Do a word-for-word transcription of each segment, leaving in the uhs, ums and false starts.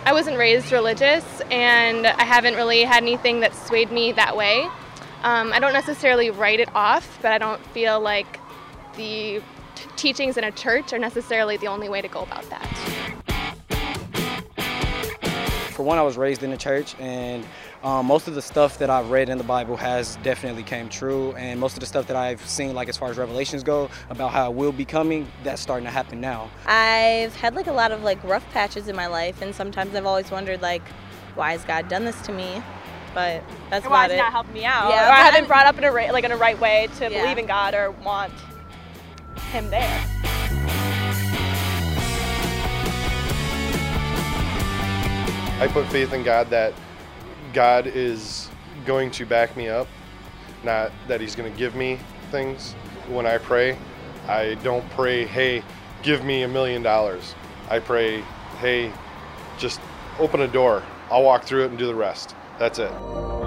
I wasn't raised religious, and I haven't really had anything that swayed me that way. Um, I don't necessarily write it off, but I don't feel like the t- teachings in a church are necessarily the only way to go about that. For one, I was raised in the church, and um, most of the stuff that I've read in the Bible has definitely came true, and most of the stuff that I've seen, like as far as Revelations go, about how it will be coming, that's starting to happen now. I've had like a lot of like rough patches in my life, and sometimes I've always wondered like, why has God done this to me? But that's and why about is it. not helping me out? Yeah, or I haven't I'm, brought up in a ra- like in a right way to yeah. believe in God or want Him there. I put faith in God that God is going to back me up, not that He's going to give me things. When I pray, I don't pray, hey, give me a million dollars. I pray, hey, just open a door. I'll walk through it and do the rest. That's it.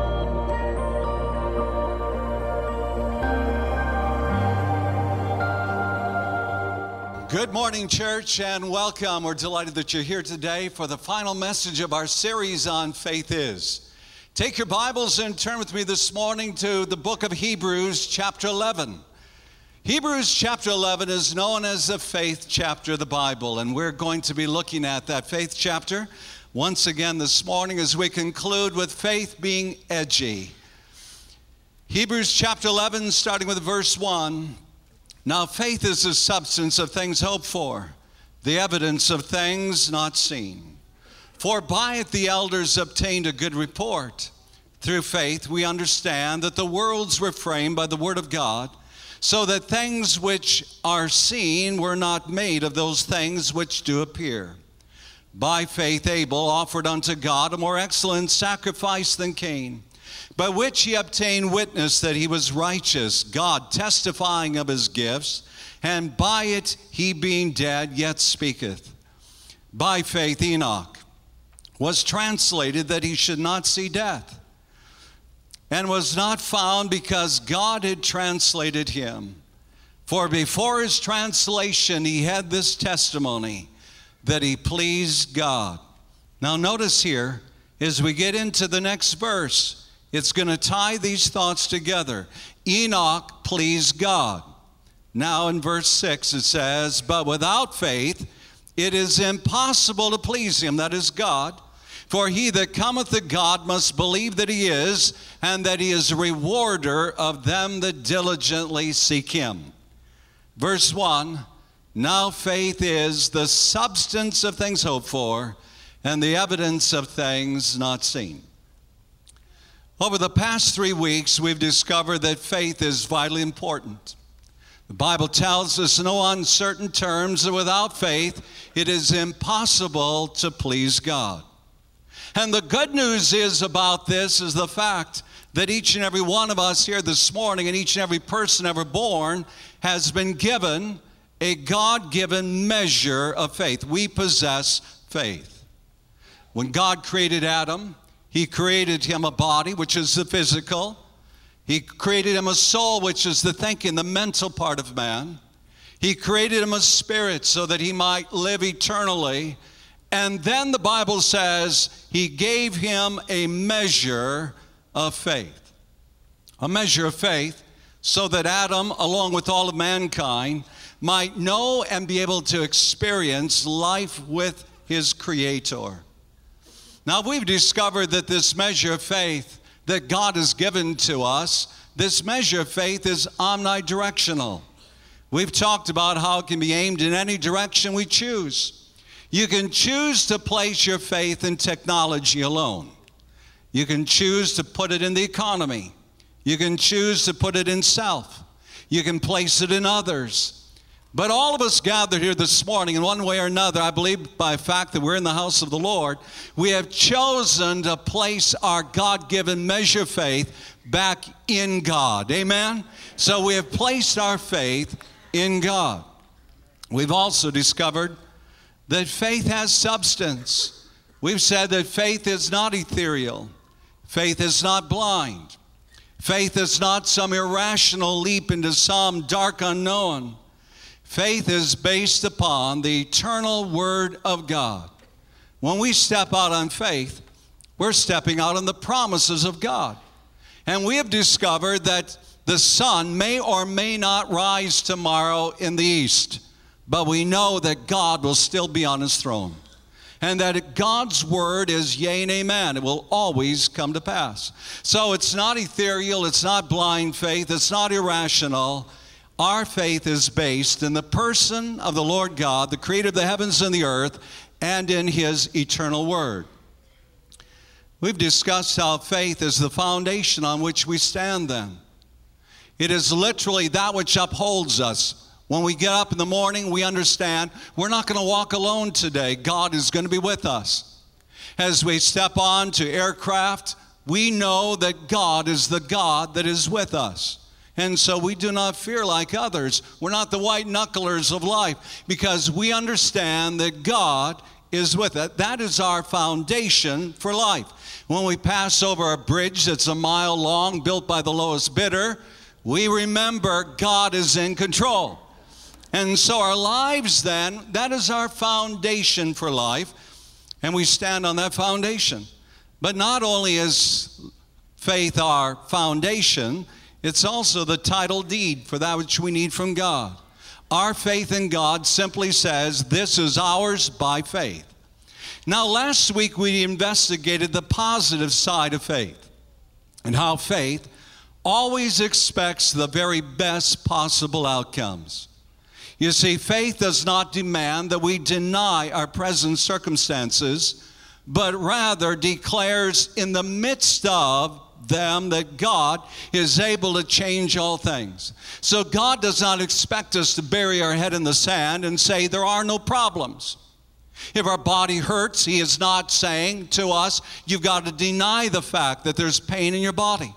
Good morning, church, and welcome. We're delighted that you're here today for the final message of our series on Faith Is. Take your Bibles and turn with me this morning to the book of Hebrews, chapter eleven. Hebrews chapter eleven is known as the faith chapter of the Bible, and we're going to be looking at that faith chapter once again this morning as we conclude with faith being edgy. Hebrews chapter eleven, starting with verse one. Now faith is the substance of things hoped for, the evidence of things not seen. For by it the elders obtained a good report. Through faith we understand that the worlds were framed by the word of God, so that things which are seen were not made of those things which do appear. By faith Abel offered unto God a more excellent sacrifice than Cain, by which he obtained witness that he was righteous, God testifying of his gifts, and by it he being dead yet speaketh. By faith Enoch was translated that he should not see death, and was not found because God had translated him. For before his translation he had this testimony, that he pleased God. Now notice here, as we get into the next verse, it's going to tie these thoughts together. Enoch pleased God. Now in verse six it says, but without faith it is impossible to please him, that is God. For he that cometh to God must believe that he is, and that he is a rewarder of them that diligently seek him. Verse one, now faith is the substance of things hoped for, and the evidence of things not seen. Over the past three weeks, we've discovered that faith is vitally important. The Bible tells us in no uncertain terms that without faith, it is impossible to please God. And the good news is about this is the fact that each and every one of us here this morning, and each and every person ever born, has been given a God-given measure of faith. We possess faith. When God created Adam, He created him a body, which is the physical. He created him a soul, which is the thinking, the mental part of man. He created him a spirit so that he might live eternally. And then the Bible says he gave him a measure of faith. A measure of faith so that Adam, along with all of mankind, might know and be able to experience life with his Creator. Now, we've discovered that this measure of faith that God has given to us, this measure of faith is omnidirectional. We've talked about how it can be aimed in any direction we choose. You can choose to place your faith in technology alone. You can choose to put it in the economy. You can choose to put it in self. You can place it in others. But all of us gathered here this morning, in one way or another, I believe by the fact that we're in the house of the Lord, we have chosen to place our God-given measure of faith back in God. Amen? So we have placed our faith in God. We've also discovered that faith has substance. We've said that faith is not ethereal. Faith is not blind. Faith is not some irrational leap into some dark unknown. Faith is based upon the eternal Word of God. When we step out on faith, we're stepping out on the promises of God. And we have discovered that the sun may or may not rise tomorrow in the east, but we know that God will still be on his throne. And that God's word is yea and amen. It will always come to pass. So it's not ethereal, it's not blind faith, it's not irrational. Our faith is based in the person of the Lord God, the creator of the heavens and the earth, and in his eternal word. We've discussed how faith is the foundation on which we stand then. It is literally that which upholds us. When we get up in the morning, we understand we're not going to walk alone today. God is going to be with us. As we step on to aircraft, we know that God is the God that is with us. And so we do not fear like others. We're not the white knucklers of life because we understand that God is with us. That is our foundation for life. When we pass over a bridge that's a mile long, built by the lowest bidder, we remember God is in control. And so our lives then, that is our foundation for life, and we stand on that foundation. But not only is faith our foundation, it's also the title deed for that which we need from God. Our faith in God simply says, this is ours by faith. Now, last week we investigated the positive side of faith and how faith always expects the very best possible outcomes. You see, faith does not demand that we deny our present circumstances, but rather declares in the midst of them that God is able to change all things. So God does not expect us to bury our head in the sand and say there are no problems. If our body hurts, he is not saying to us, you've got to deny the fact that there's pain in your body.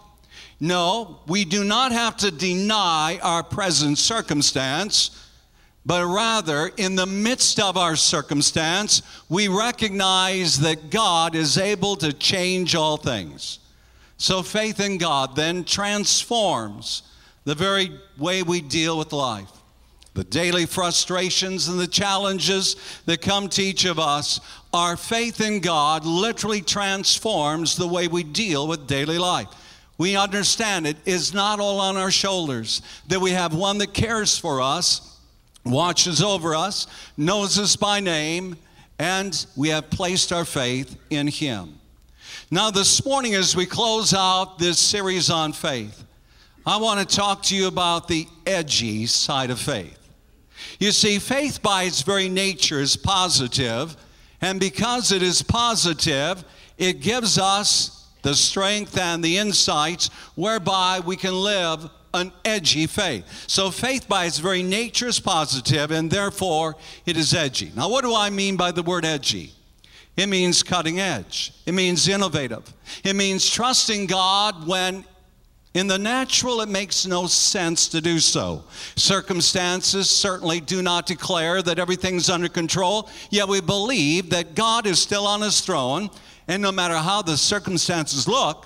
No, we do not have to deny our present circumstance, but rather, in the midst of our circumstance, we recognize that God is able to change all things. So faith in God then transforms the very way we deal with life. The daily frustrations and the challenges that come to each of us, our faith in God literally transforms the way we deal with daily life. We understand it is not all on our shoulders, that we have one that cares for us, watches over us, knows us by name, and we have placed our faith in him. Now this morning as we close out this series on faith, I want to talk to you about the edgy side of faith. You see, faith by its very nature is positive, and because it is positive, it gives us the strength and the insights whereby we can live an edgy faith. So faith by its very nature is positive, and therefore it is edgy. Now what do I mean by the word edgy? It means cutting edge. It means innovative. It means trusting God when in the natural it makes no sense to do so. Circumstances certainly do not declare that everything's under control, yet we believe that God is still on his throne, and no matter how the circumstances look,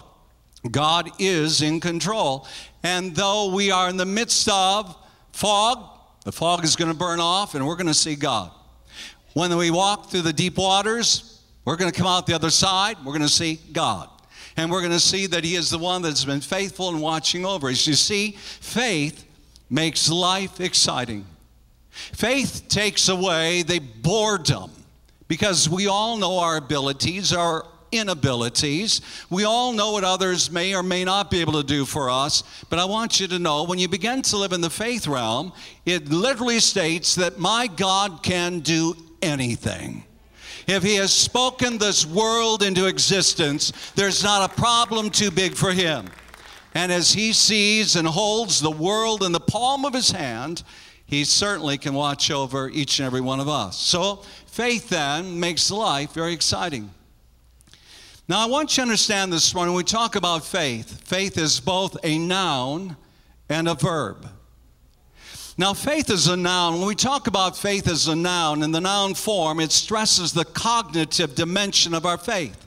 God is in control. And though we are in the midst of fog, the fog is going to burn off and we're going to see God. When we walk through the deep waters, we're going to come out the other side, we're going to see God. And we're going to see that he is the one that's been faithful and watching over us. You see, faith makes life exciting. Faith takes away the boredom, because we all know our abilities, our inabilities. We all know what others may or may not be able to do for us. But I want you to know, when you begin to live in the faith realm, it literally states that my God can do anything. If he has spoken this world into existence, there's not a problem too big for him. And as he sees and holds the world in the palm of his hand, he certainly can watch over each and every one of us. So faith then makes life very exciting. Now I want you to understand this morning, when we talk about faith, faith is both a noun and a verb. Now, faith is a noun. When we talk about faith as a noun, in the noun form, it stresses the cognitive dimension of our faith.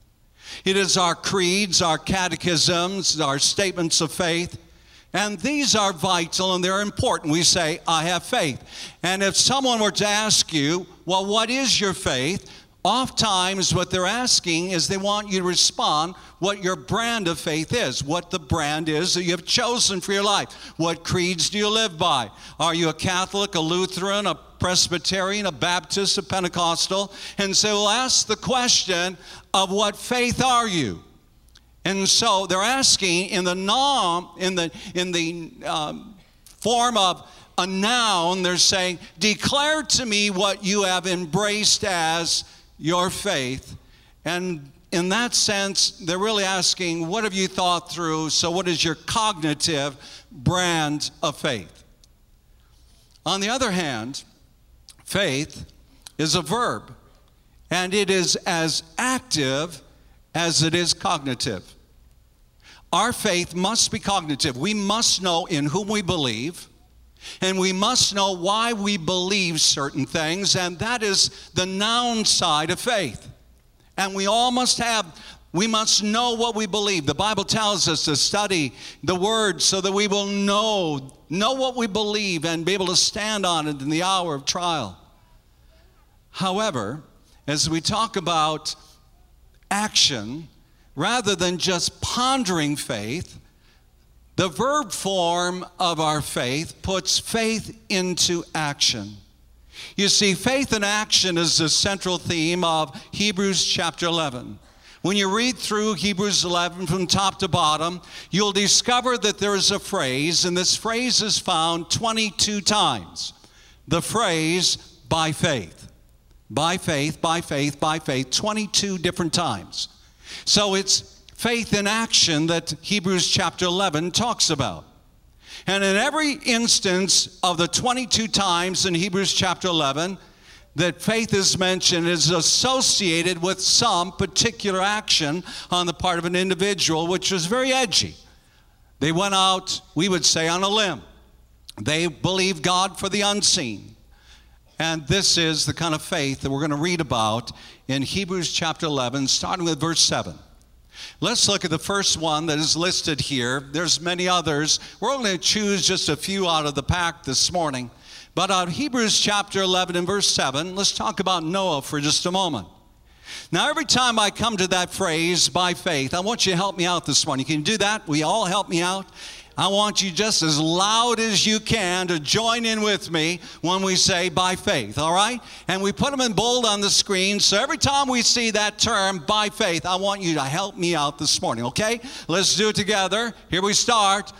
It is our creeds, our catechisms, our statements of faith, and these are vital and they're important. We say, I have faith. And if someone were to ask you, well, what is your faith? Oftentimes what they're asking is they want you to respond what your brand of faith is, what the brand is that you have chosen for your life. What creeds do you live by? Are you a Catholic, a Lutheran, a Presbyterian, a Baptist, a Pentecostal? And so we'll ask the question of what faith are you? And so they're asking in the nom, in the in the um, form of a noun, they're saying, declare to me what you have embraced as your faith. And in that sense, they're really asking, what have you thought through? So what is your cognitive brand of faith? On the other hand, faith is a verb, and it is as active as it is cognitive. Our faith must be cognitive. We must know in whom we believe, and we must know why we believe certain things, and that is the noun side of faith. And we all must have, we must know what we believe. The Bible tells us to study the Word so that we will know, know what we believe and be able to stand on it in the hour of trial. However, as we talk about action, rather than just pondering faith, the verb form of our faith puts faith into action. You see, faith in action is the central theme of Hebrews chapter eleven. When you read through Hebrews eleven from top to bottom, you'll discover that there is a phrase, and this phrase is found twenty-two times. The phrase, by faith. By faith, by faith, by faith, twenty-two different times. So it's faith in action that Hebrews chapter eleven talks about. And in every instance of the twenty-two times in Hebrews chapter eleven that faith is mentioned is associated with some particular action on the part of an individual, which was very edgy. They went out, we would say, on a limb. They believed God for the unseen. And this is the kind of faith that we're going to read about in Hebrews chapter eleven, starting with verse seven. Let's look at the first one that is listed here. There's many others. We're only going to choose just a few out of the pack this morning. But out of Hebrews chapter eleven and verse seven, let's talk about Noah for just a moment. Now, every time I come to that phrase, by faith, I want you to help me out this morning. Can you do that? Will you all help me out? I want you just as loud as you can to join in with me when we say by faith, all right? And we put them in bold on the screen, so every time we see that term, by faith, I want you to help me out this morning, okay? Let's do it together. Here we start.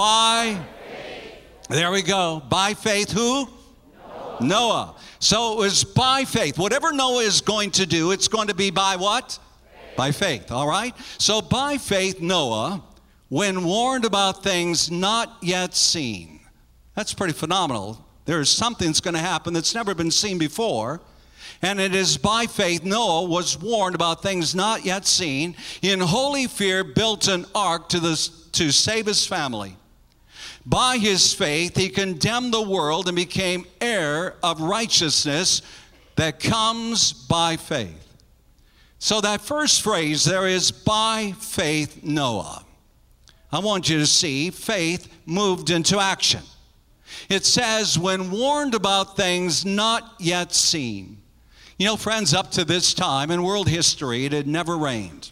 By faith. There we go. By faith, who? Noah. Noah. So it was by faith. Whatever Noah is going to do, it's going to be by what? Faith. By faith, all right? So by faith, Noah, when warned about things not yet seen. That's pretty phenomenal. There is something that's going to happen that's never been seen before. And it is by faith Noah was warned about things not yet seen. In holy fear built an ark to, the, to save his family. By his faith he condemned the world and became heir of righteousness that comes by faith. So that first phrase there is by faith Noah. I want you to see faith moved into action. It says, when warned about things not yet seen. You know, friends, up to this time in world history, it had never rained.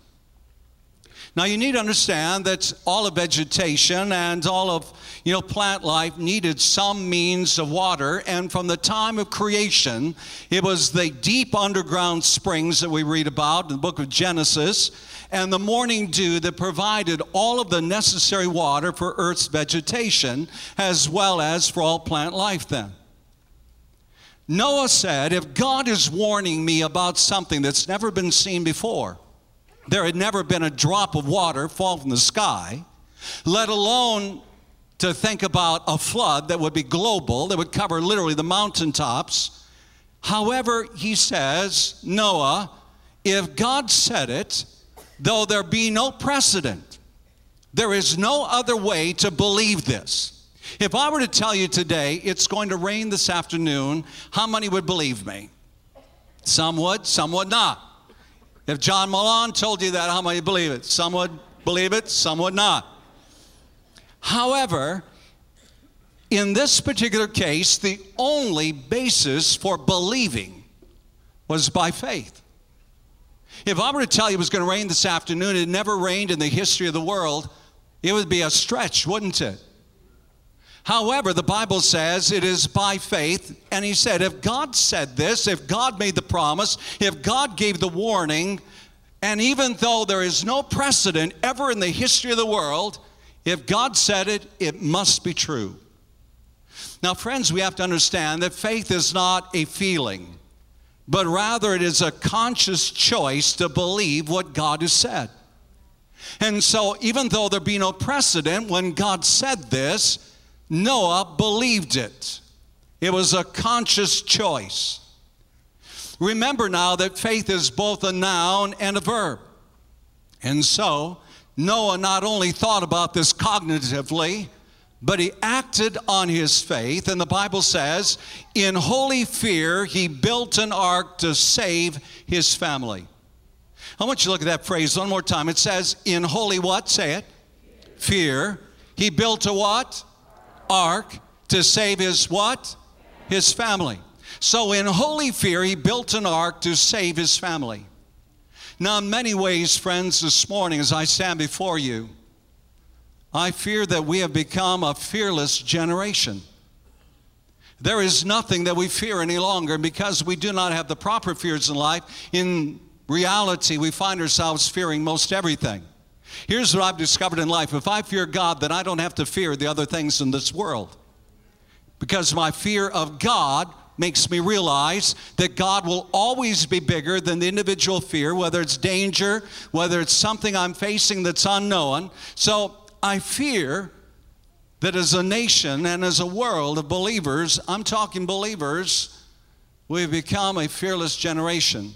Now, you need to understand that all of vegetation and all of, you know, plant life needed some means of water. And from the time of creation, it was the deep underground springs that we read about in the book of Genesis and the morning dew that provided all of the necessary water for Earth's vegetation as well as for all plant life then. Noah said, if God is warning me about something that's never been seen before, there had never been a drop of water fall from the sky, let alone to think about a flood that would be global, that would cover literally the mountaintops. However, he says, Noah, if God said it, though there be no precedent, there is no other way to believe this. If I were to tell you today it's going to rain this afternoon, how many would believe me? Some would, some would not. If John Milan told you that, how many would believe it? Some would believe it, some would not. However, in this particular case, the only basis for believing was by faith. If I were to tell you it was going to rain this afternoon, it never rained in the history of the world, it would be a stretch, wouldn't it? However, the Bible says it is by faith, and he said, if God said this, if God made the promise, if God gave the warning, and even though there is no precedent ever in the history of the world, if God said it, it must be true. Now, friends, we have to understand that faith is not a feeling, but rather it is a conscious choice to believe what God has said. And so, even though there be no precedent, when God said this, Noah believed it. It was a conscious choice. Remember now that faith is both a noun and a verb. And so, Noah not only thought about this cognitively, but he acted on his faith. And the Bible says, in holy fear, he built an ark to save his family. I want you to look at that phrase one more time. It says, in holy what? Say it. Fear. He built a what? Ark to save his what? His family. So in holy fear, he built an ark to save his family. Now, in many ways, friends, this morning as I stand before you, I fear that we have become a fearless generation. There is nothing that we fear any longer, and because we do not have the proper fears in life, in reality, we find ourselves fearing most everything. Here's what I've discovered in life. If I fear God, then I don't have to fear the other things in this world. Because my fear of God makes me realize that God will always be bigger than the individual fear, whether it's danger, whether it's something I'm facing that's unknown. So I fear that as a nation and as a world of believers, I'm talking believers, we've become a fearless generation.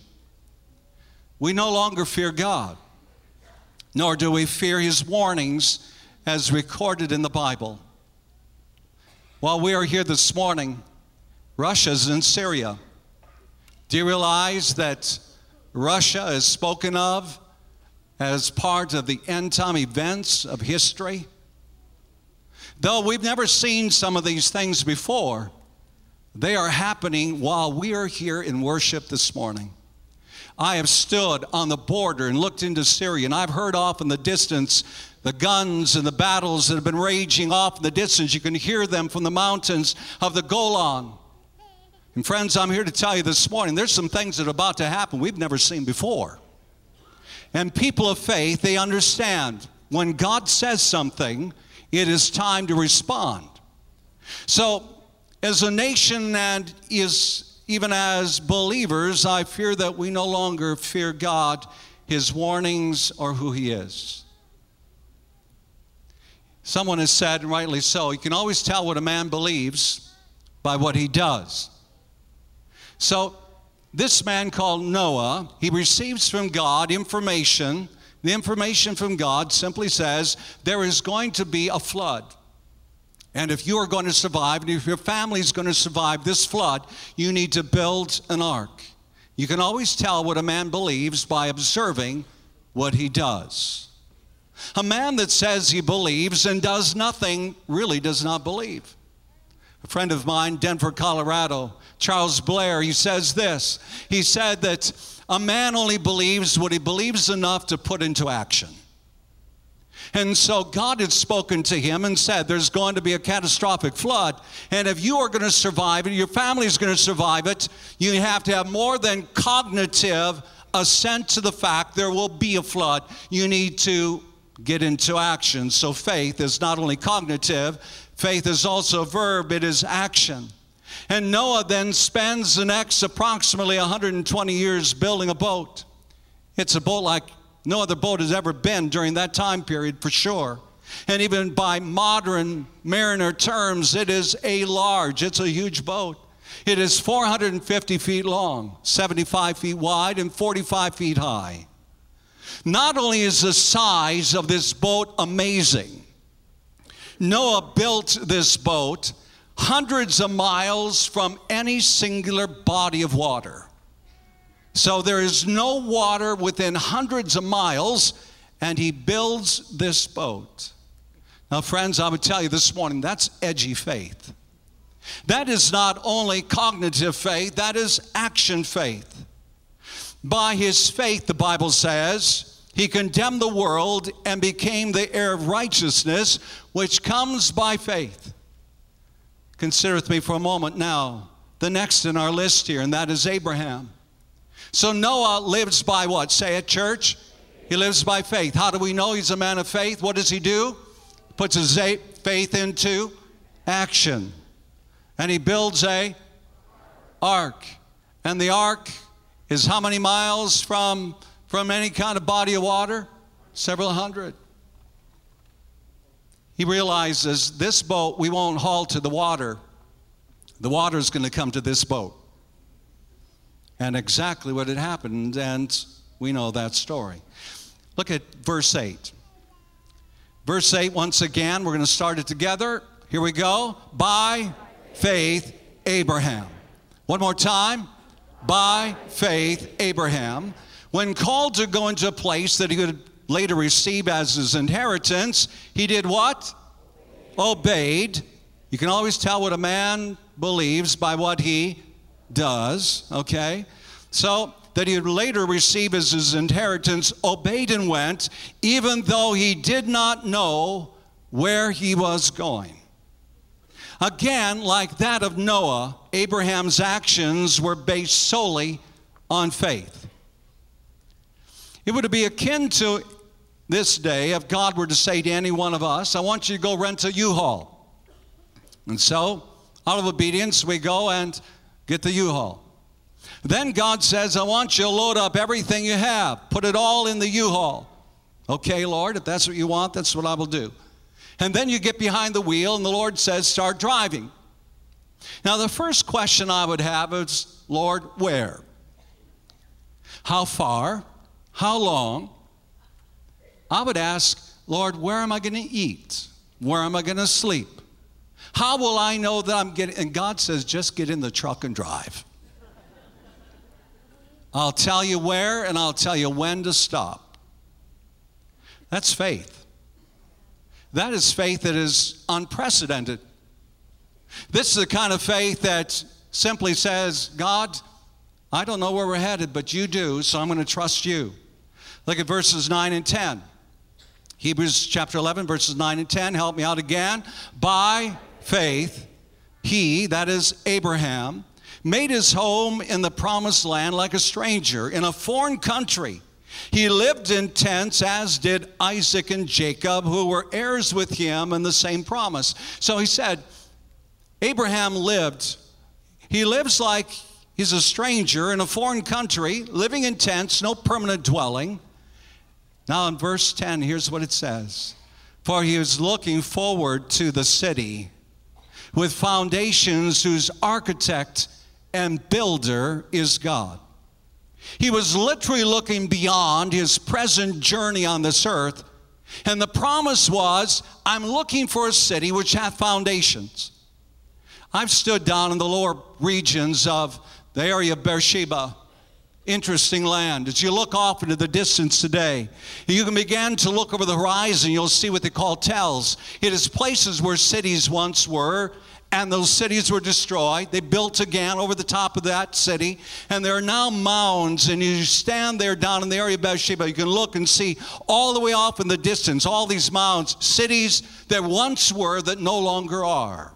We no longer fear God, nor do we fear his warnings as recorded in the Bible. While we are here this morning, Russia's in Syria. Do you realize that Russia is spoken of as part of the end-time events of history? Though we've never seen some of these things before, they are happening while we are here in worship this morning. I have stood on the border and looked into Syria, and I've heard off in the distance the guns and the battles that have been raging off in the distance. You can hear them from the mountains of the Golan. And friends, I'm here to tell you this morning, there's some things that are about to happen we've never seen before. And people of faith, they understand when God says something, it is time to respond. So, as a nation and is even as believers, I fear that we no longer fear God, his warnings, or who he is. Someone has said, and rightly so, you can always tell what a man believes by what he does. So this man called Noah, he receives from God information. The information from God simply says there is going to be a flood. And if you are going to survive, and if your family is going to survive this flood, you need to build an ark. You can always tell what a man believes by observing what he does. A man that says he believes and does nothing really does not believe. A friend of mine, Denver, Colorado, Charles Blair, he says this. He said that a man only believes what he believes enough to put into action. And so God had spoken to him and said there's going to be a catastrophic flood. And if you are going to survive it, your family is going to survive it, you have to have more than cognitive assent to the fact there will be a flood. You need to get into action. So faith is not only cognitive, faith is also a verb, it is action. And Noah then spends the next approximately one hundred twenty years building a boat. It's a boat like no other boat has ever been during that time period, for sure. And even by modern mariner terms, it is a large, it's a huge boat. It is four hundred fifty feet long, seventy-five feet wide, and forty-five feet high. Not only is the size of this boat amazing, Noah built this boat hundreds of miles from any singular body of water. So there is no water within hundreds of miles, and he builds this boat. Now, friends, I would tell you this morning, that's edgy faith. That is not only cognitive faith, that is action faith. by his faith, the Bible says, he condemned the world and became the heir of righteousness, which comes by faith. Consider with me for a moment now the next in our list here, and that is Abraham. So Noah lives by what? Say it, church. He lives by faith. How do we know he's a man of faith? What does he do? He puts his faith into action. And he builds a ark. And the ark is how many miles from, from any kind of body of water? Several hundred. He realizes this boat, we won't haul to the water. The water is going to come to this boat. And exactly what had happened, and we know that story. Look at verse eight. Verse eight, once again, we're going to start it together. Here we go. By faith, Abraham. One more time. By faith, Abraham, when called to go into a place that he would later receive as his inheritance, he did what? Obeyed. You can always tell what a man believes by what he does, okay? So that he would later receive as his inheritance, obeyed and went, even though he did not know where he was going. Again, like that of Noah, Abraham's actions were based solely on faith. It would be akin to this day if God were to say to any one of us, I want you to go rent a U-Haul. And so, out of obedience, we go and get the U-Haul. Then God says, I want you to load up everything you have. Put it all in the U-Haul. Okay, Lord, if that's what you want, that's what I will do. And then you get behind the wheel, and the Lord says, start driving. Now, the first question I would have is, Lord, where? How far? How long? I would ask, Lord, where am I going to eat? Where am I going to sleep? How will I know that I'm getting? And God says, just get in the truck and drive. I'll tell you where, and I'll tell you when to stop. That's faith. That is faith that is unprecedented. This is the kind of faith that simply says, God, I don't know where we're headed, but you do, so I'm going to trust you. Look at verses nine and ten. Hebrews chapter eleven, verses nine and ten. Help me out again. By faith, he, that is Abraham, made his home in the promised land like a stranger in a foreign country. He lived in tents, as did Isaac and Jacob, who were heirs with him in the same promise. So he said, Abraham lived. He lives like he's a stranger in a foreign country, living in tents, no permanent dwelling. Now in verse ten, here's what it says. For he was looking forward to the city with foundations whose architect and builder is God. He was literally looking beyond his present journey on this earth, and the promise was, I'm looking for a city which hath foundations. I've stood down in the lower regions of the area of Beersheba. Interesting land. As you look off into the distance today, you can begin to look over the horizon, you'll see what they call tells. It is places where cities once were, and those cities were destroyed. They built again over the top of that city, and there are now mounds, and you stand there down in the area of Beersheba, you can look and see all the way off in the distance, all these mounds, cities that once were that no longer are.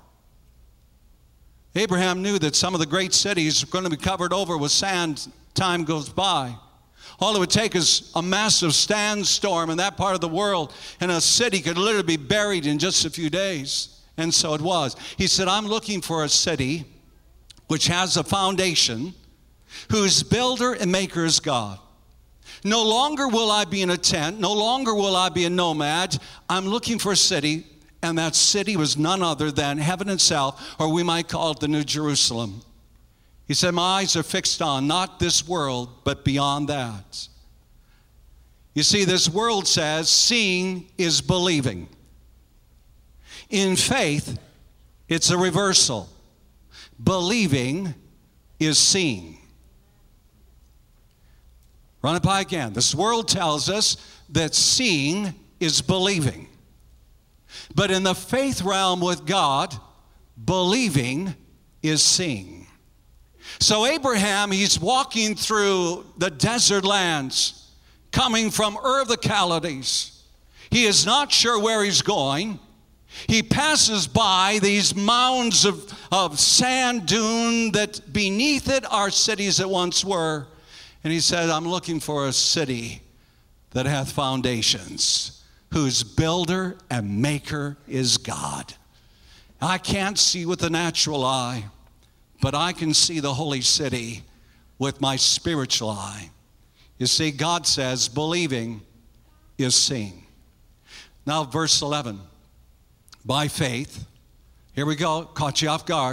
Abraham knew that some of the great cities were going to be covered over with sand. Time goes by. All it would take is a massive sandstorm in that part of the world, and a city could literally be buried in just a few days. And so it was. He said, I'm looking for a city which has a foundation, whose builder and maker is God. No longer will I be in a tent. No longer will I be a nomad. I'm looking for a city, and that city was none other than heaven itself, or we might call it the New Jerusalem. He said, my eyes are fixed on not this world, but beyond that. You see, this world says seeing is believing. In faith, it's a reversal. Believing is seeing. Run it by again. This world tells us that seeing is believing. But in the faith realm with God, believing is seeing. So Abraham, he's walking through the desert lands, coming from Ur of the Chaldees. He is not sure where he's going. He passes by these mounds of, of sand dune that beneath it are cities that once were. And he said, I'm looking for a city that hath foundations, whose builder and maker is God. I can't see with the natural eye, but I can see the holy city with my spiritual eye. You see, God says believing is seeing. Now, verse eleven. By faith, here we go, caught you off guard.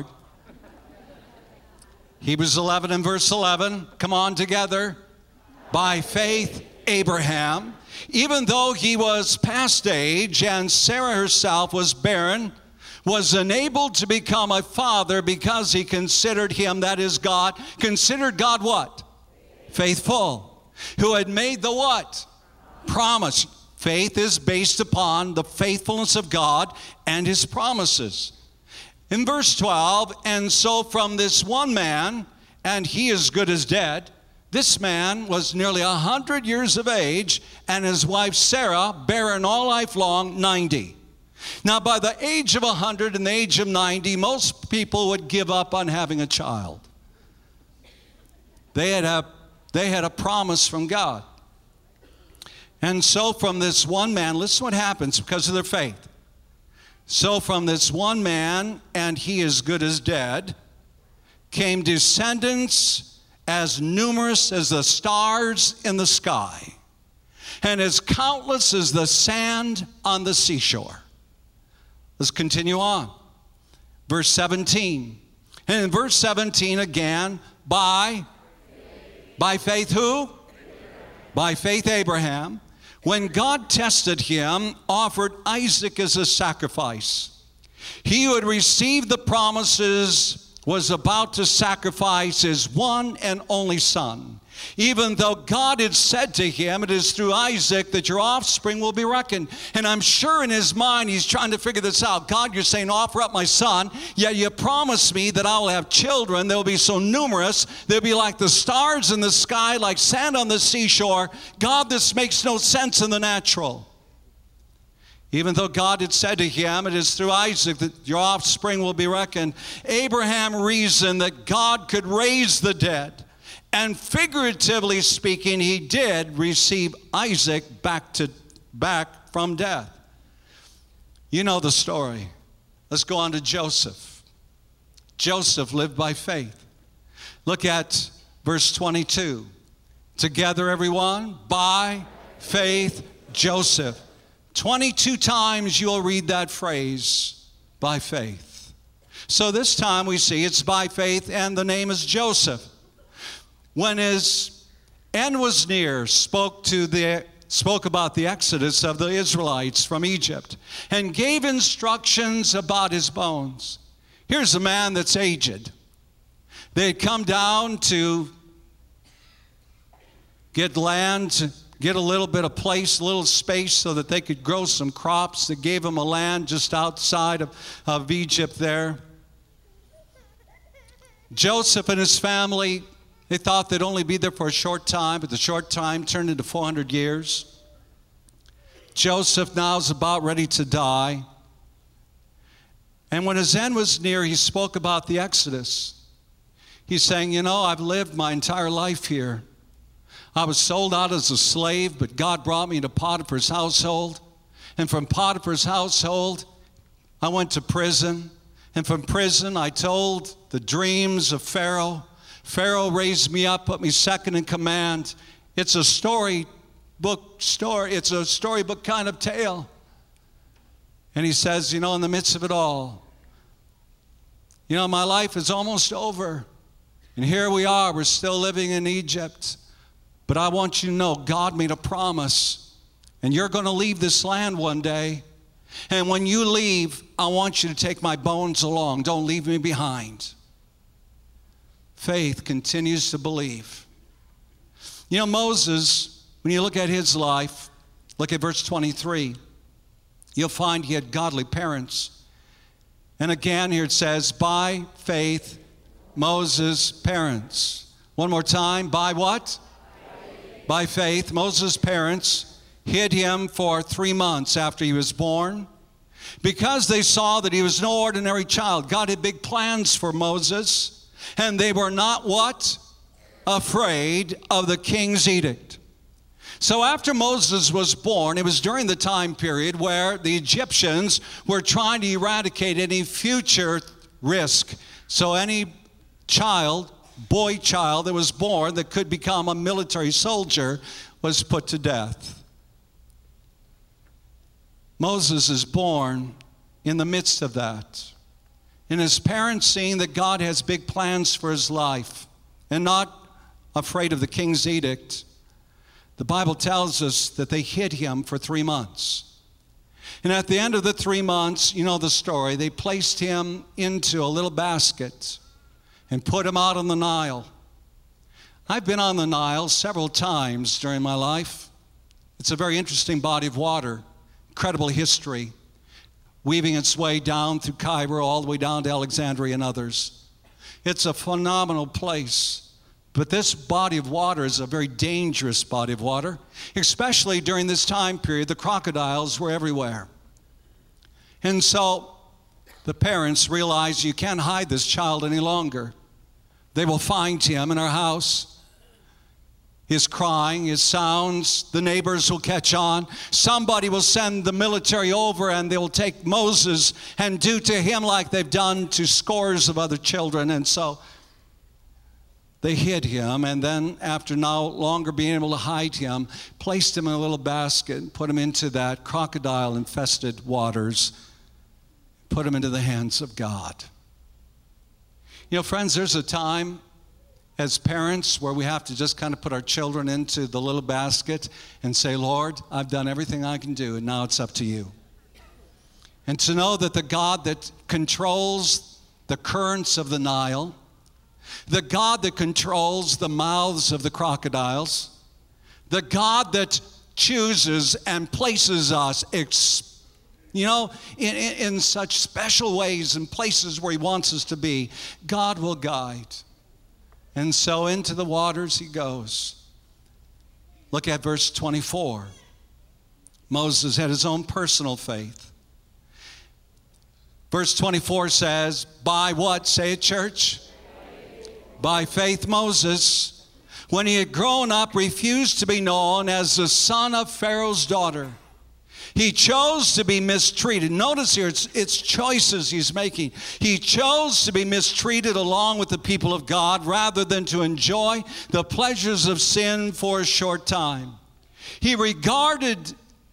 Hebrews eleven and verse eleven, come on together. By faith, Abraham, even though he was past age and Sarah herself was barren, was enabled to become a father because he considered him, that is God, considered God what? Faithful. Who had made the what? Promise. Faith is based upon the faithfulness of God and his promises. In verse twelve, and so from this one man, and he is good as dead, this man was nearly a hundred years of age, and his wife Sarah, barren all life long, ninety. Now by the age of a hundred and the age of ninety, most people would give up on having a child. They had a, they had a promise from God. And so from this one man, listen what happens because of their faith. So from this one man, and he is good as dead, came descendants as numerous as the stars in the sky, and as countless as the sand on the seashore. Let's continue on. Verse seventeen. And in verse seventeen again, by, by faith who? By faith Abraham, when God tested him, offered Isaac as a sacrifice. He who had received the promises was about to sacrifice his one and only son, even though God had said to him, it is through Isaac that your offspring will be reckoned. And I'm sure in his mind he's trying to figure this out. God, you're saying offer up my son, yet you promised me that I will have children. They'll be so numerous, they'll be like the stars in the sky, like sand on the seashore. God, this makes no sense in the natural. Even though God had said to him, it is through Isaac that your offspring will be reckoned, Abraham reasoned that God could raise the dead. And figuratively speaking, he did receive Isaac back to back from death. You know the story. Let's go on to Joseph. Joseph lived by faith. Look at verse twenty-two. Together, everyone, by faith, Joseph. twenty-two times you'll read that phrase, by faith. So this time we see it's by faith, and the name is Joseph. When his end was near, spoke to the spoke about the exodus of the Israelites from Egypt, and gave instructions about his bones. Here's a man that's aged. They had come down to get land, to get a little bit of place, a little space so that they could grow some crops. They gave him a land just outside of, of Egypt there. Joseph and his family, they thought they'd only be there for a short time, but the short time turned into four hundred years. Joseph now is about ready to die. And when his end was near, he spoke about the Exodus. He's saying, you know, I've lived my entire life here. I was sold out as a slave, but God brought me to Potiphar's household. And from Potiphar's household, I went to prison. And from prison, I told the dreams of Pharaoh. Pharaoh raised me up, put me second in command. It's a storybook story. It's a storybook kind of tale. And he says, you know, in the midst of it all, you know, my life is almost over. And here we are, we're still living in Egypt. But I want you to know, God made a promise. And you're going to leave this land one day. And when you leave, I want you to take my bones along. Don't leave me behind. Faith continues to believe. You know, Moses, when you look at his life, look at verse twenty-three, you'll find he had godly parents. And again, here it says, by faith, Moses' parents. One more time. By what? By faith. Moses' parents hid him for three months after he was born because they saw that he was no ordinary child. God had big plans for Moses, and they were not what? Afraid of the king's edict. So after Moses was born, it was during the time period where the Egyptians were trying to eradicate any future risk. So any child, boy child that was born that could become a military soldier was put to death. Moses is born in the midst of that. And his parents, seeing that God has big plans for his life and not afraid of the king's edict, the Bible tells us that they hid him for three months. And at the end of the three months, you know the story, they placed him into a little basket and put him out on the Nile. I've been on the Nile several times during my life. It's a very interesting body of water, incredible history, weaving its way down through Cairo all the way down to Alexandria and others. It's a phenomenal place. But this body of water is a very dangerous body of water, especially during this time period. The crocodiles were everywhere. And so the parents realized you can't hide this child any longer. They will find him in our house. His crying, his sounds, the neighbors will catch on. Somebody will send the military over and they will take Moses and do to him like they've done to scores of other children. And so they hid him, and then after no longer being able to hide him, placed him in a little basket and put him into that crocodile-infested waters, put him into the hands of God. You know, friends, there's a time as parents where we have to just kind of put our children into the little basket and say, Lord, I've done everything I can do, and now it's up to you. And to know that the God that controls the currents of the Nile, the God that controls the mouths of the crocodiles, the God that chooses and places us, you know, in, in, in such special ways and places where he wants us to be, God will guide. And so into the waters he goes. Look at verse twenty-four. Moses had his own personal faith. Verse twenty-four says, by what? Say it, church. By faith, Moses, when he had grown up, refused to be known as the son of Pharaoh's daughter. He chose to be mistreated. Notice here, it's, it's choices he's making. He chose to be mistreated along with the people of God rather than to enjoy the pleasures of sin for a short time. He regarded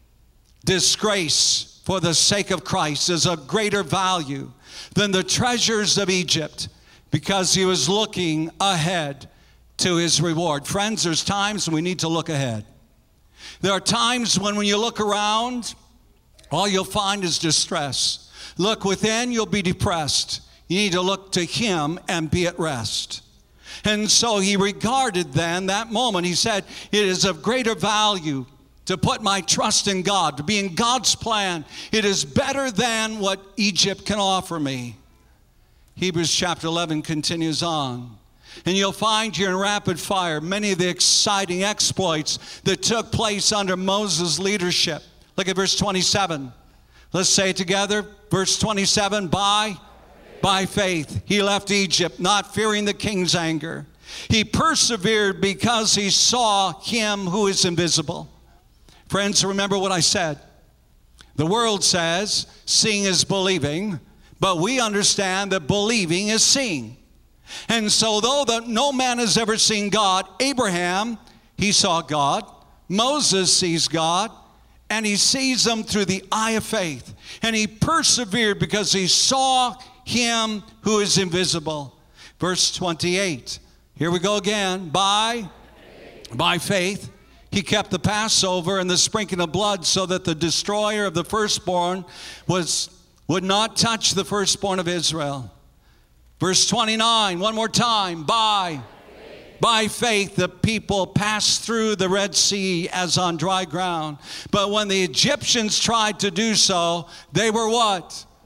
disgrace for the sake of Christ as of greater value than the treasures of Egypt, because he was looking ahead to his reward. Friends, there's times when we need to look ahead. There are times when when you look around, all you'll find is distress. Look within, you'll be depressed. You need to look to him and be at rest. And so he regarded then that moment, he said, it is of greater value to put my trust in God, to be in God's plan. It is better than what Egypt can offer me. Hebrews chapter eleven continues on. And you'll find here in rapid fire many of the exciting exploits that took place under Moses' leadership. Look at verse twenty-seven. Let's say it together. Verse twenty-seven, by, by faith he left Egypt, not fearing the king's anger. He persevered because he saw him who is invisible. Friends, remember what I said. The world says seeing is believing, but we understand that believing is seeing. And so though the, no man has ever seen God, Abraham, he saw God. Moses sees God, and he sees him through the eye of faith. And he persevered because he saw him who is invisible. Verse twenty-eight, here we go again. By, by faith, he kept the Passover and the sprinkling of blood so that the destroyer of the firstborn was, would not touch the firstborn of Israel. Verse twenty-nine, one more time. By, by faith, the people passed through the Red Sea as on dry ground. But when the Egyptians tried to do so, they were what?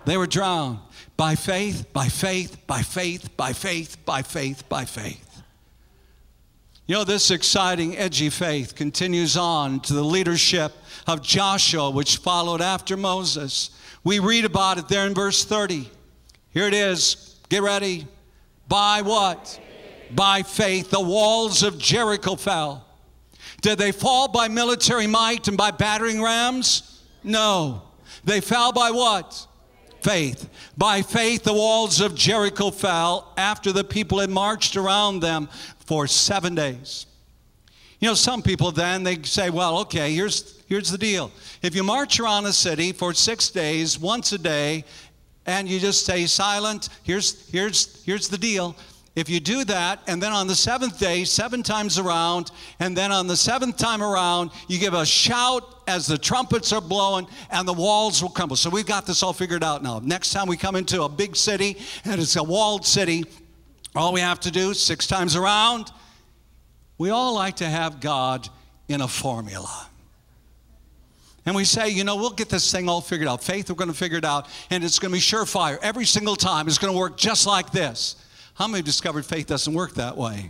They were drowned by faith, by faith, by faith, by faith, by faith, by faith. You know, this exciting, edgy faith continues on to the leadership of Joshua, which followed after Moses. We read about it there in verse thirty. Here it is. Get ready. By what? By faith, the walls of Jericho fell. Did they fall by military might and by battering rams? No. They fell by what? Faith. By faith, the walls of Jericho fell after the people had marched around them for seven days. You know, some people then, they say, well, okay, here's, here's the deal. If you march around a city for six days, once a day, and you just stay silent, here's, here's, here's the deal. If you do that, and then on the seventh day, seven times around, and then on the seventh time around, you give a shout as the trumpets are blowing, and the walls will crumble. So we've got this all figured out now. Next time we come into a big city, and it's a walled city, all we have to do, six times around, we all like to have God in a formula. And we say, you know, we'll get this thing all figured out. Faith, we're going to figure it out, and it's going to be surefire. Every single time, it's going to work just like this. How many discovered faith doesn't work that way?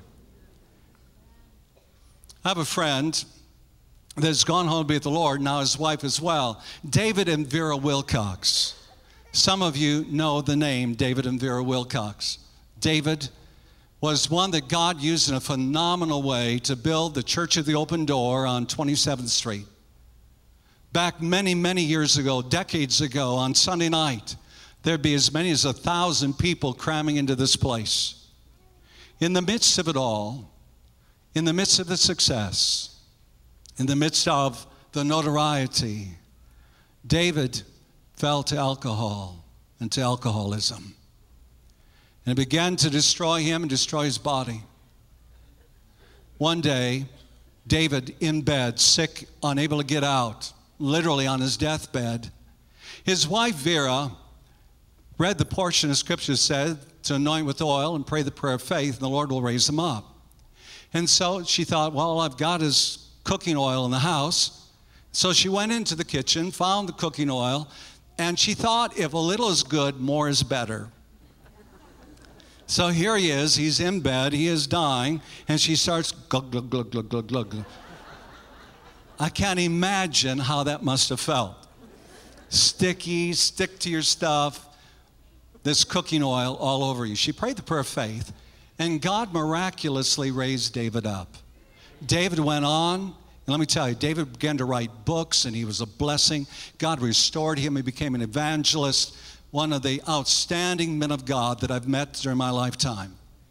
I have a friend that's gone home to be with the Lord, now his wife as well, David and Vera Wilcox. Some of you know the name David and Vera Wilcox. David was one that God used in a phenomenal way to build the Church of the Open Door on twenty-seventh street. Back many, many years ago, decades ago, on Sunday night, there'd be as many as a thousand people cramming into this place. In the midst of it all, in the midst of the success, in the midst of the notoriety, David fell to alcohol and to alcoholism. And it began to destroy him and destroy his body. One day, David in bed, sick, unable to get out, literally on his deathbed, his wife Vera read the portion of Scripture that said to anoint with oil and pray the prayer of faith, and the Lord will raise him up. And so she thought, well, all I've got is cooking oil in the house. So she went into the kitchen, found the cooking oil, and she thought if a little is good, more is better. So here he is, he's in bed, he is dying, and she starts glug, glug, glug, glug, glug, glug. I can't imagine how that must have felt. Sticky, stick to your stuff, this cooking oil all over you. She prayed the prayer of faith, and God miraculously raised David up. David went on, and let me tell you, David began to write books, and he was a blessing. God restored him. He became an evangelist, one of the outstanding men of God that I've met during my lifetime.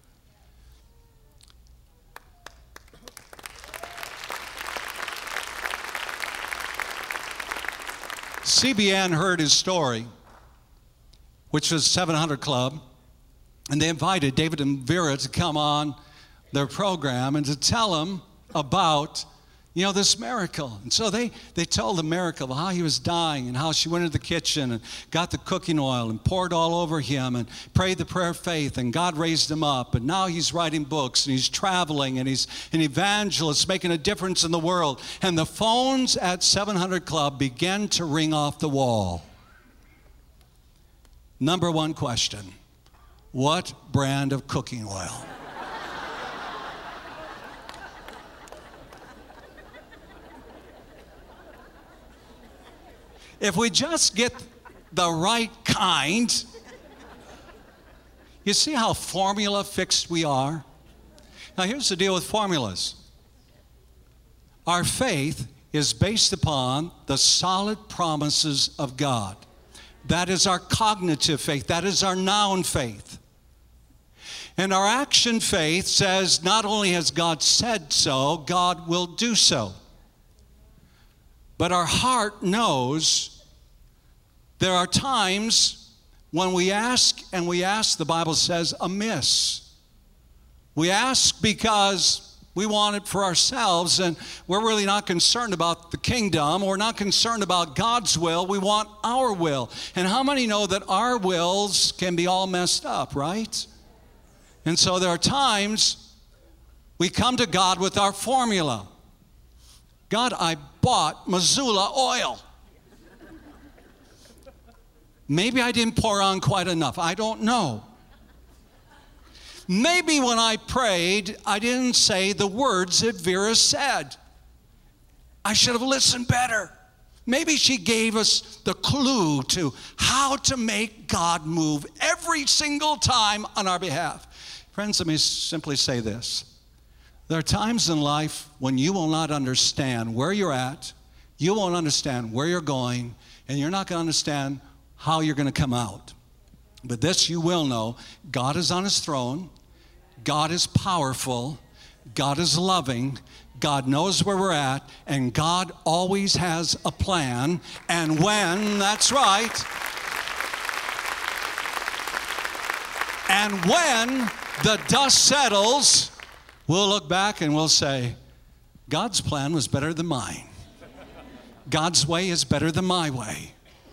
C B N heard his story, which was seven hundred Club, and they invited David and Vera to come on their program and to tell them about, you know, this miracle. And so they, they told the miracle of how he was dying and how she went into the kitchen and got the cooking oil and poured all over him and prayed the prayer of faith, and God raised him up. And now he's writing books and he's traveling and he's an evangelist making a difference in the world. And the phones at seven hundred Club began to ring off the wall. Number one question, what brand of cooking oil? If we just get the right kind, you see how formula fixed we are? Now here's the deal with formulas. Our faith is based upon the solid promises of God. That is our cognitive faith. That is our noun faith. And our action faith says not only has God said so, God will do so. But our heart knows there are times when we ask, and we ask, the Bible says, amiss. We ask because we want it for ourselves, and we're really not concerned about the kingdom. We're not concerned about God's will. We want our will. And how many know that our wills can be all messed up, right? And so there are times we come to God with our formula. God, I bought Missoula oil. Maybe I didn't pour on quite enough. I don't know. Maybe when I prayed, I didn't say the words that Vera said. I should have listened better. Maybe she gave us the clue to how to make God move every single time on our behalf. Friends, let me simply say this. There are times in life when you will not understand where you're at, you won't understand where you're going, and you're not going to understand how you're going to come out. But this you will know, God is on his throne, God is powerful, God is loving, God knows where we're at, and God always has a plan. And when, that's right, and when the dust settles, we'll look back and we'll say, God's plan was better than mine. God's way is better than my way.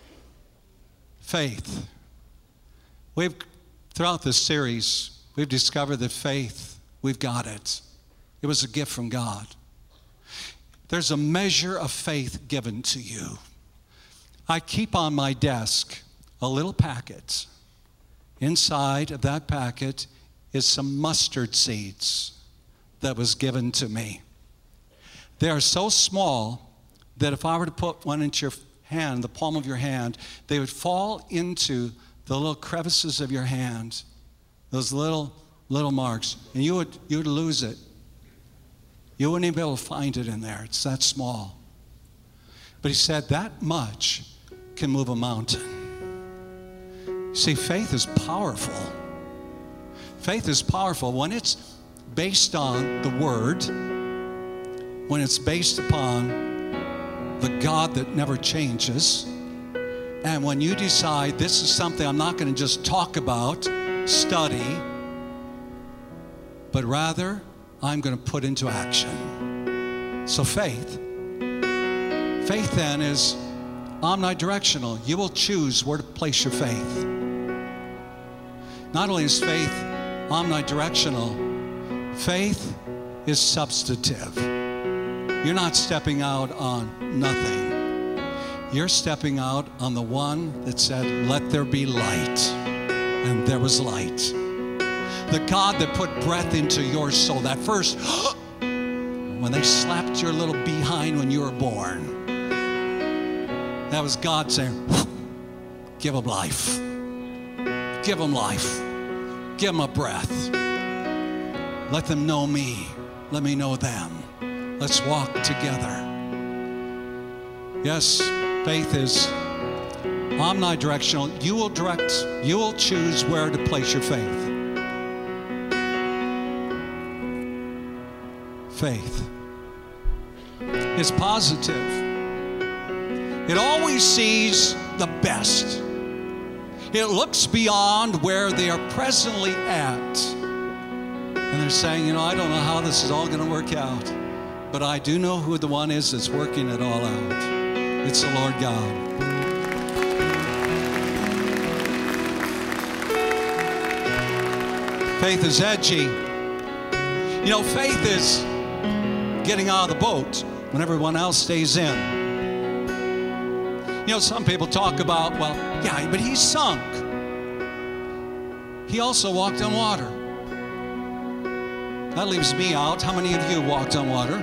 Faith. We've, throughout this series, we've discovered that faith, we've got it. It was a gift from God. There's a measure of faith given to you. I keep on my desk a little packet. Inside of that packet is some mustard seeds that was given to me. They are so small that if I were to put one into your hand, the palm of your hand, they would fall into the little crevices of your hand, those little, little marks, and you would, you would lose it. You wouldn't even be able to find it in there. It's that small. But he said that much can move a mountain. See, faith is powerful. Faith is powerful when it's based on the Word, when it's based upon the God that never changes, and when you decide this is something I'm not going to just talk about, study, but rather I'm going to put into action. So faith. Faith then is omnidirectional. You will choose where to place your faith. Not only is faith omnidirectional, faith is substantive. You're not stepping out on nothing. You're stepping out on the one that said, let there be light. And there was light. The God that put breath into your soul, that first, when they slapped your little behind when you were born, that was God saying, give them life. Give them life. Give them a breath. Let them know me. Let me know them. Let's walk together. Yes, faith is omnidirectional. You will direct, you will choose where to place your faith. Faith is positive. It always sees the best. It looks beyond where they are presently at. And they're saying, you know, I don't know how this is all going to work out, but I do know who the one is that's working it all out. It's the Lord God. Faith is edgy. You know, faith is getting out of the boat when everyone else stays in. You know, some people talk about, well, yeah, but he sunk. He also walked on water. That leaves me out. How many of you walked on water?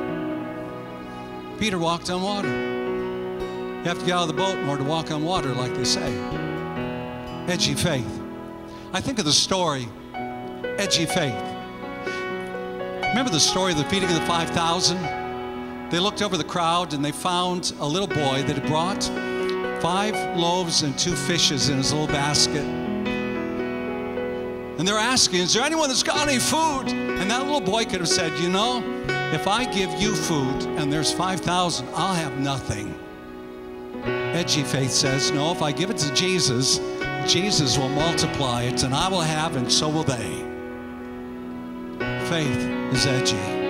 Peter walked on water. You have to get out of the boat in order to walk on water, like they say. Edgy faith. I think of the story, edgy faith. Remember the story of the feeding of the five thousand? They looked over the crowd and they found a little boy that had brought five loaves and two fishes in his little basket. And they're asking, is there anyone that's got any food? And that little boy could have said, you know, if I give you food and there's five thousand, I'll have nothing. Edgy faith says, no, if I give it to Jesus, Jesus will multiply it and I will have and so will they. Faith is edgy.